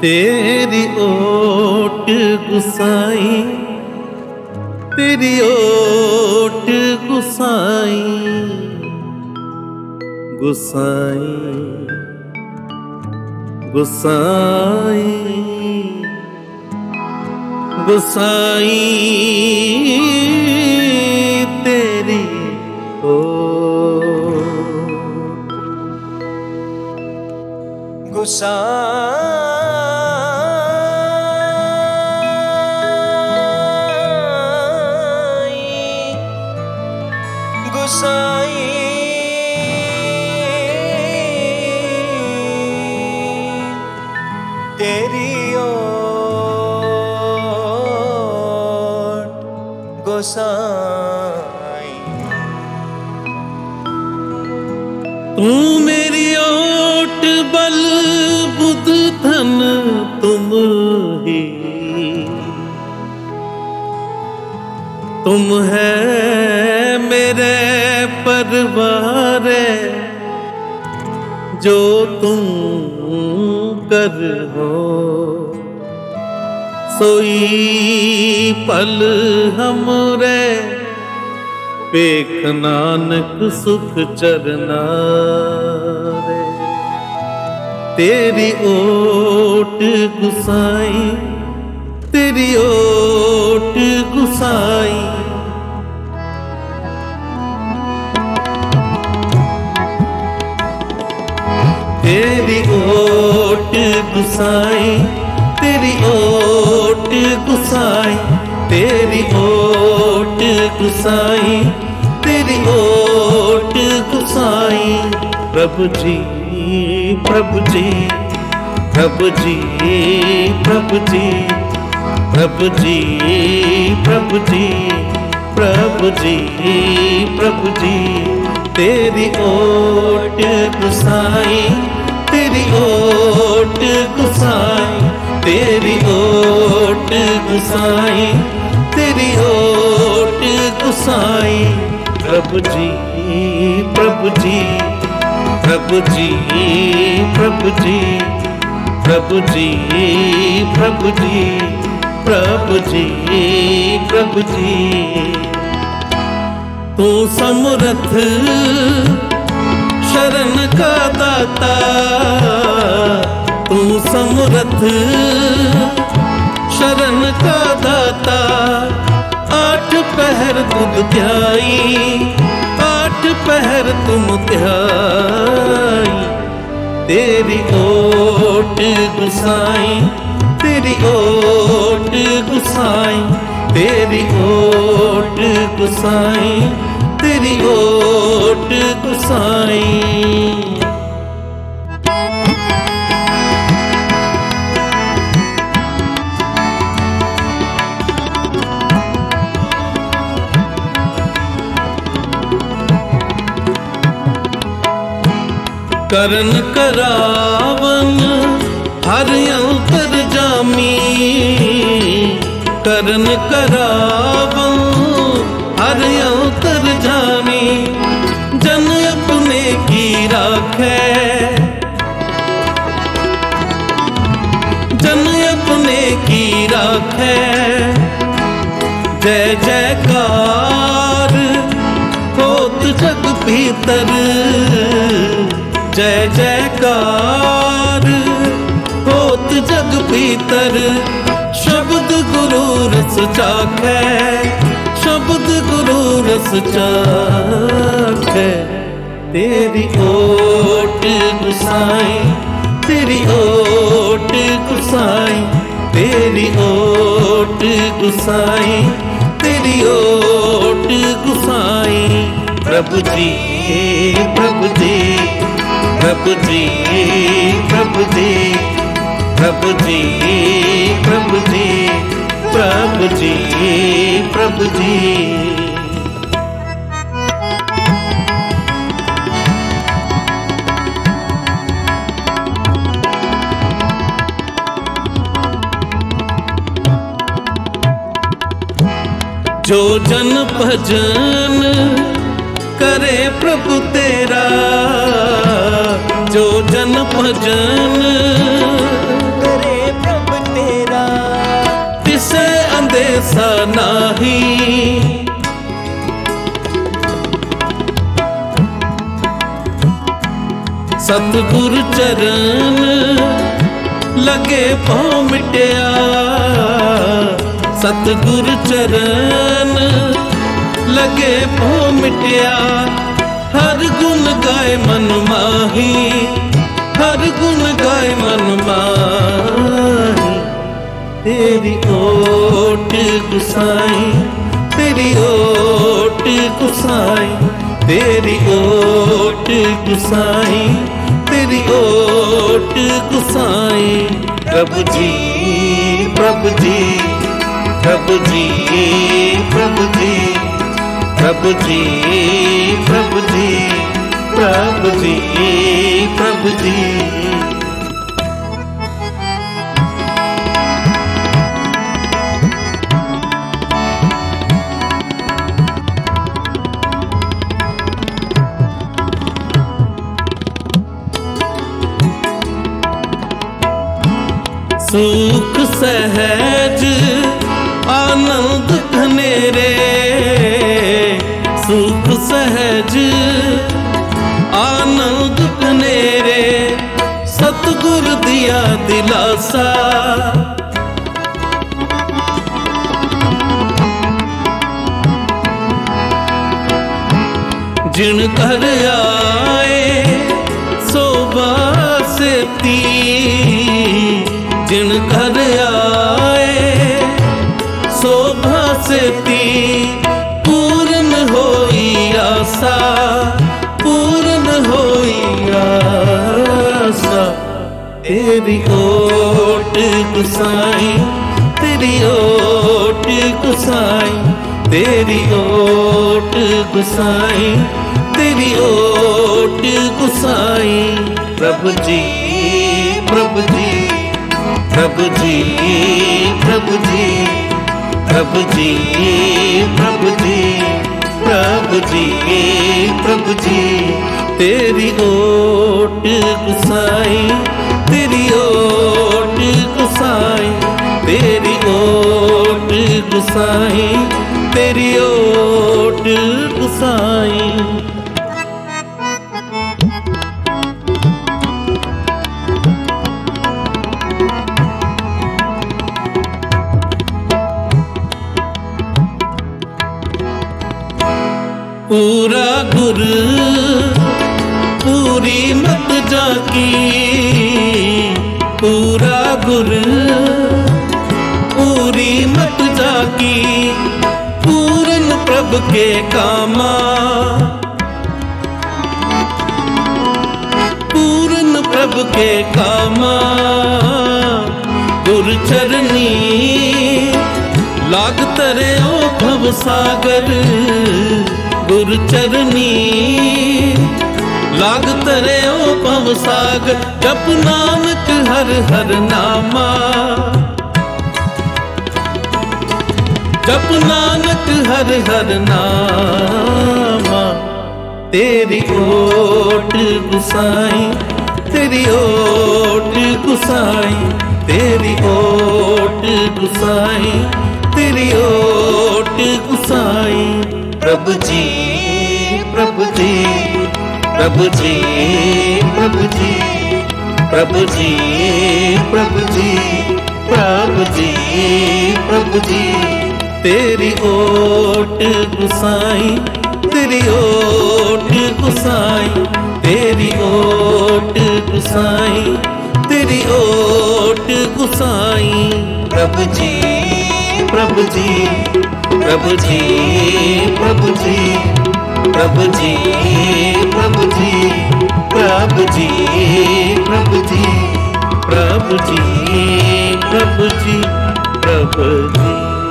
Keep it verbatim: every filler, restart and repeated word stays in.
तेरी ओट गुसाई, तेरी ओट गुसाई, गुसाई गुसाई गुसाई तेरी ओट गुसाई गुसाई तेरी ओट गुसाई। तू मेरी ओट बल बुध धन तुम ही, तुम है मेरे परवार, जो तुम कर हो सोई पल हमरे, पेख नानक सुख चरना रे। तेरी ओट गुसाई, तेरी ओट गुसाई, तेरी ओट गुसाई, तेरी ओट गुसाई, तेरी ओट गुसाई, तेरी ओट गुसाई। प्रभु जी प्रभु जी प्रभु जी प्रभु जी प्रभु जी प्रभु जी प्रभु जी प्रभु जी। तेरी ओट गुसाई, तेरी ओट गुसाई, तेरी ओट गुसाई, तेरी ओट गुसाई। प्रभु जी प्रभु जी प्रभु जी प्रभु जी प्रभु जी प्रभु जी प्रभु जी प्रभु जी। तू समर्थ शरण का दाता, तू समर्थ शरण का दाता। आठ पहर दूध ध्याई, आठ पहर तुम ध्याई। तेरी ओट गुसाई, तेरी ओट गुसाई, तेरी ओट गुसाई, तेरी ओट गुसाई। करन करावन हर अंतर्जामी, करन करावन हर अंतर्जामी। जन अपने की राखे, जन अपने की राखे। जय जयकार होत जग भीतर, जय जयकार होत जग भीतर। शब्द गुरु रस चाखे, शब्द गुरु रस चाखे। तेरी ओट गुसाई, तेरी ओट गुसाई, तेरी ओट गुसाई, तेरी ओट गुसाई। प्रभु जी प्रभु जी प्रभु जी प्रभु जी प्रभु जी प्रभु जी प्रभु जी प्रभु जी। जो जन भजन करे प्रभु तेरा, जो जन भजन करे जैसा नाही। सतगुर चरण लगे पाँव मिटया, सतगुर चरण लगे पाँव मिटया। हर गुण गाए मन माही, हर गुण गाए मन माही। तेरी ओट गुसाई, तेरी ओट गुसाई, तेरी ओट गुसाई, तेरी ओट गुसाई। प्रभु जी प्रभु जी प्रभु जी प्रभु जी प्रभु जी प्रभु जी प्रभु जी प्रभु जी। सुख सहज आनंद घनेरे, सुख सहज आनंद घनेरे। सतगुर दिया दिलासा, जिन घर आए सोबा सेती, जिन घर आए शोभा सेती। पूर्ण होई आशा, पूर्ण होई आशा। तेरी ओट गुसाई, तेरी ओट गुसाई, तेरी ओट गुसाई, तेरी ओट गुसाई। प्रभु जी प्रभु जी प्रभु जी प्रभु जी प्रभु जी प्रभु जी प्रभु जी प्रभु जी। तेरी ओट गुसाई, तेरी ओट गुसाई, तेरी ओट गुसाई, तेरी ओट गुसाई। पूरा गुर पूरी मत जाकी, पूरा गुर पूरी मत जाकी। पूर्ण प्रभु के कामा, पूर्ण प्रभु के कामा। गुर चरनी लाग तरे ओ भव सागर, गुर चरनी लाग तरे ओ भव सागर। जप नानक हर हर नामा, जप नानक हर हर नामा। तेरी ओट गुसाई, तेरी ओट गुसाई, तेरी ओट गुसाई, तेरी ओट गुसाई। प्रभु जी प्रभु जी प्रभु जी प्रभु जी प्रभु जी प्रभु जी प्रभु जी प्रभु जी। तेरी ओट गुसाई, तेरी ओट गुसाई, तेरी ओट गुसाई, तेरी ओट गुसाई। प्रभु जी प्रभु जी प्रभु जी प्रभु जी प्रभु जी प्रभु जी प्रभु जी प्रभु जी प्रभु जी प्रभु जी प्रभु जी।